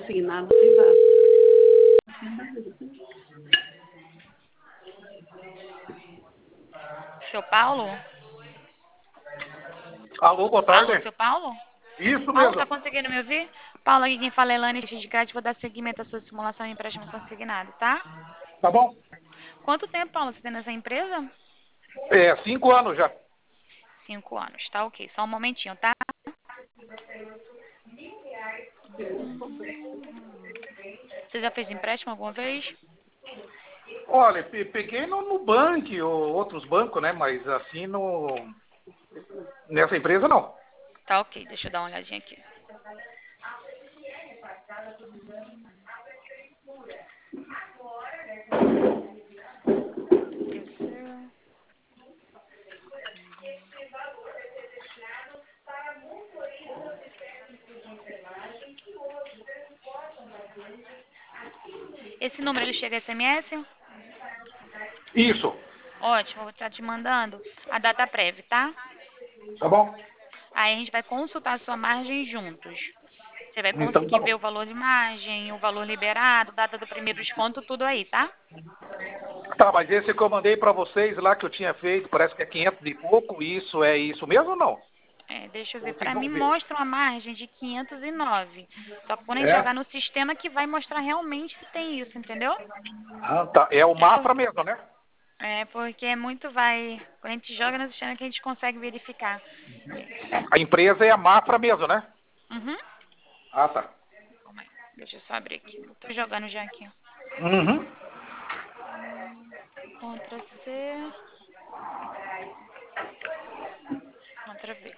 consignado privado. Seu Paulo? Alô, boa tarde. Alô, seu Paulo? Isso Paulo, mesmo. tá conseguindo me ouvir? Paulo, aqui quem fala é Elane de crédito. Vou dar seguimento à sua simulação e empréstimo consignado, tá? Tá bom? Quanto tempo, Paulo, você tem nessa empresa? 5 anos já. 5 anos, tá ok. Só um momentinho, tá? Você já fez empréstimo alguma vez? Olha, peguei no Nubank ou outros bancos, né? Mas assim, nessa empresa não. Tá ok, deixa eu dar uma olhadinha aqui. Esse número ele chega SMS? Isso. Ótimo, vou estar te mandando a data prévia, tá? Tá bom? Aí a gente vai consultar a sua margem juntos. Você vai Então tá conseguir bom. ver o valor de margem, o valor liberado, data do primeiro desconto, tudo aí, tá? Tá, mas esse que eu mandei pra vocês lá que eu tinha feito, parece que é 500 e pouco, isso é isso mesmo ou não? Deixa eu ver. Vocês Pra vão mim ver. mostra uma margem de 509. Só que quando a gente É? jogar no sistema que vai mostrar realmente se tem isso, entendeu? Ah, tá. É o É, por... Mafra mesmo, né? porque é muito vai... Quando a gente joga no sistema que a gente consegue verificar. A empresa é a Mafra mesmo, né? Uhum. Ah, tá. Calma aí. Deixa eu só abrir aqui. Tô jogando já aqui. Uhum. Ctrl C. Ctrl V.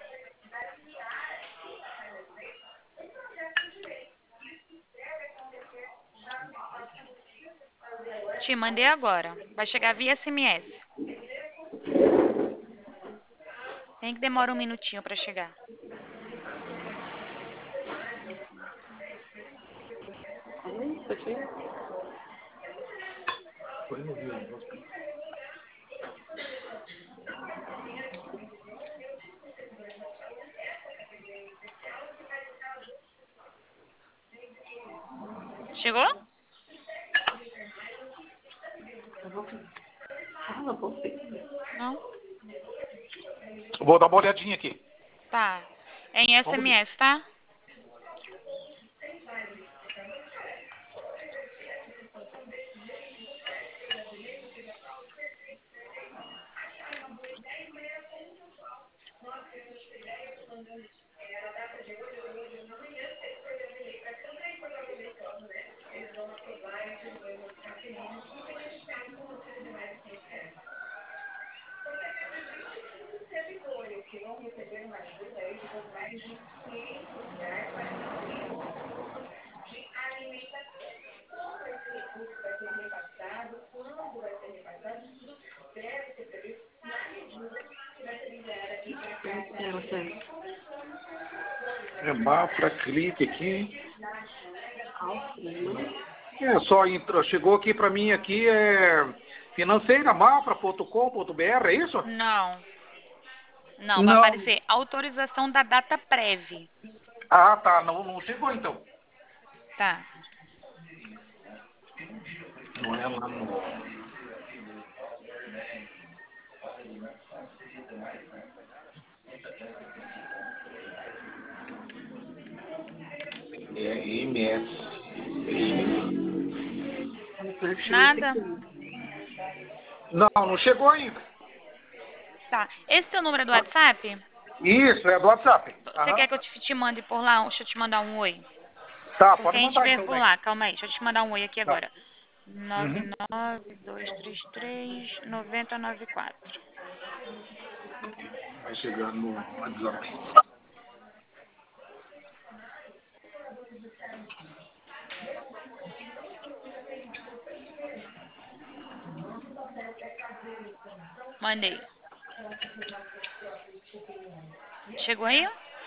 Te mandei agora. Vai chegar via SMS. Tem que demorar um minutinho pra chegar. Isso aqui. Chegou? Fala, você. Não? Vou dar uma olhadinha aqui. Tá. É em Vamos ver. SMS, tá? Ela tem É Mafra, clique aqui. alfa, né? É só chegou aqui pra mim aqui, financeiramafra.com.br, é isso? Não. Não, vai Não. aparecer autorização da data prévia. Ah, tá. Não chegou então. Tá. Não é lá no. É MS. Nada? Não chegou ainda. Tá. Esse seu número é do WhatsApp? Isso, é do WhatsApp. Você quer Aham. que eu te mande por lá? Deixa eu te mandar um oi. Tá, Porque pode a gente mandar vê então, por né? lá. Calma aí. Deixa eu te mandar um oi aqui Tá. agora. Uhum. 99233-9094. Vai chegar no WhatsApp. Mandei. Chegou aí?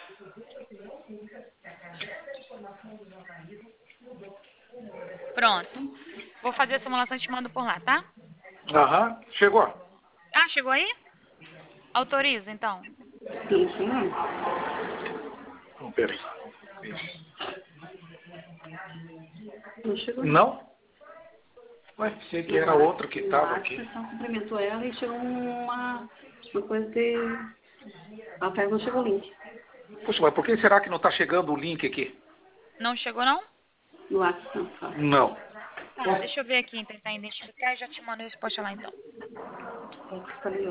Pronto. Vou fazer a simulação e te mando por lá, tá? Aham. Chegou. Ah, chegou aí? Autoriza, então. Isso, não. Peraí. Não chegou. Não? Ué, sei que era outro que estava aqui. Você só cumprimentou ela e chegou uma coisa de... Até não chegou o link. Poxa, mas por que será que não está chegando o link aqui? Não chegou, não? No WhatsApp. Não. Tá, deixa eu ver aqui, tentar identificar e já te mando a resposta lá, então. Falei, ó.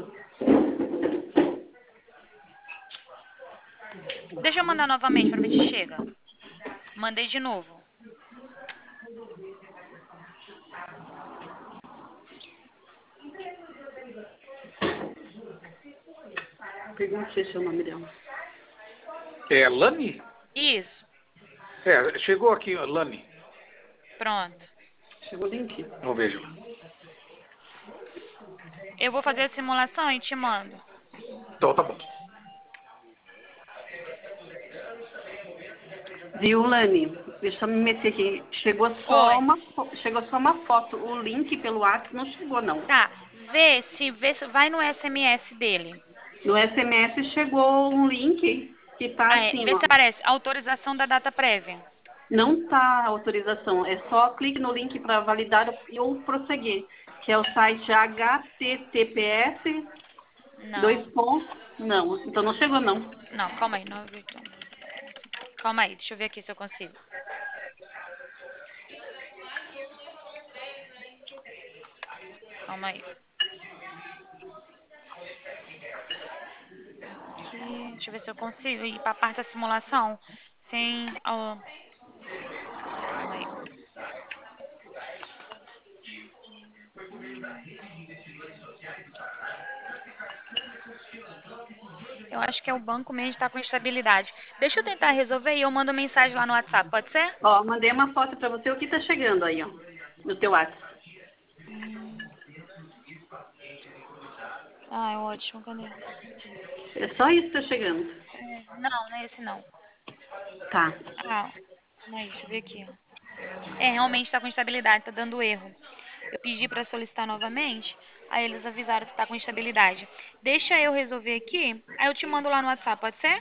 Deixa eu mandar novamente pra ver se chega. Mandei de novo. Pergunta se esse é o nome dela. É Lani? Isso, É, chegou aqui, Lani. pronto. Chegou o link? Vamos ver. Eu vou fazer a simulação e te mando. Então tá bom. Viu, Lani? Deixa eu me meter aqui. Chegou Oi. chegou só uma foto. O link pelo WhatsApp não chegou, não. Tá, vê se vai no SMS dele. No SMS chegou um link que tá assim, Vê ó. se aparece autorização da data prévia. Não tá autorização. É só clique no link para validar ou prosseguir. Que é o site https Não, 2 pontos. Não, então não chegou, não. não, calma aí. Calma aí, deixa eu ver aqui se eu consigo. Calma aí. Aqui, deixa eu ver se eu consigo ir para a parte da simulação sem... Calma aí. Eu acho que é o banco mesmo que está com instabilidade. Deixa eu tentar resolver e eu mando mensagem lá no WhatsApp, pode ser? Ó, mandei uma foto para você. O que tá chegando aí, ó? No teu WhatsApp. Ah, ótimo, cadê? É só isso que tá chegando. Não é esse não. Tá. Ah, calma aí, deixa eu ver aqui. Realmente está com instabilidade, tá dando erro. Eu pedi para solicitar novamente, aí eles avisaram que está com instabilidade. Deixa eu resolver aqui, aí eu te mando lá no WhatsApp, pode ser?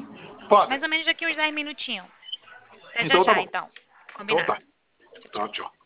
Pode. Mais ou menos daqui uns 10 minutinhos. Até Então já tá já, bom. então. Então Combinado. tá. Tá, tchau.